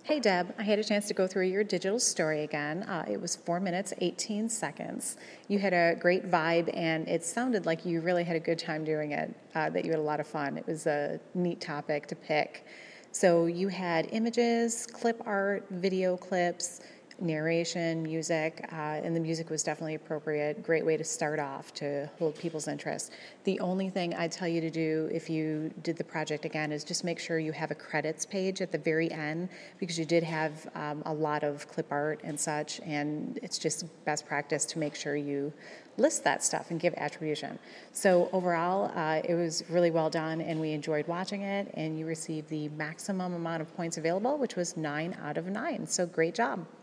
Hey Deb, I had a chance to go through your digital story again. It was 4 minutes, 18 seconds. You had a great vibe, and it sounded like you really had a good time doing it, that you had a lot of fun. It was a neat topic to pick. So you had images, clip art, video clips, narration, music, and the music was definitely appropriate. Great way to start off to hold people's interest. The only thing I'd tell you to do if you did the project again is just make sure you have a credits page at the very end, because you did have a lot of clip art and such, and it's just best practice to make sure you list that stuff and give attribution. So overall, it was really well done, and we enjoyed watching it, and you received the maximum amount of points available, which was 9 out of 9. So great job.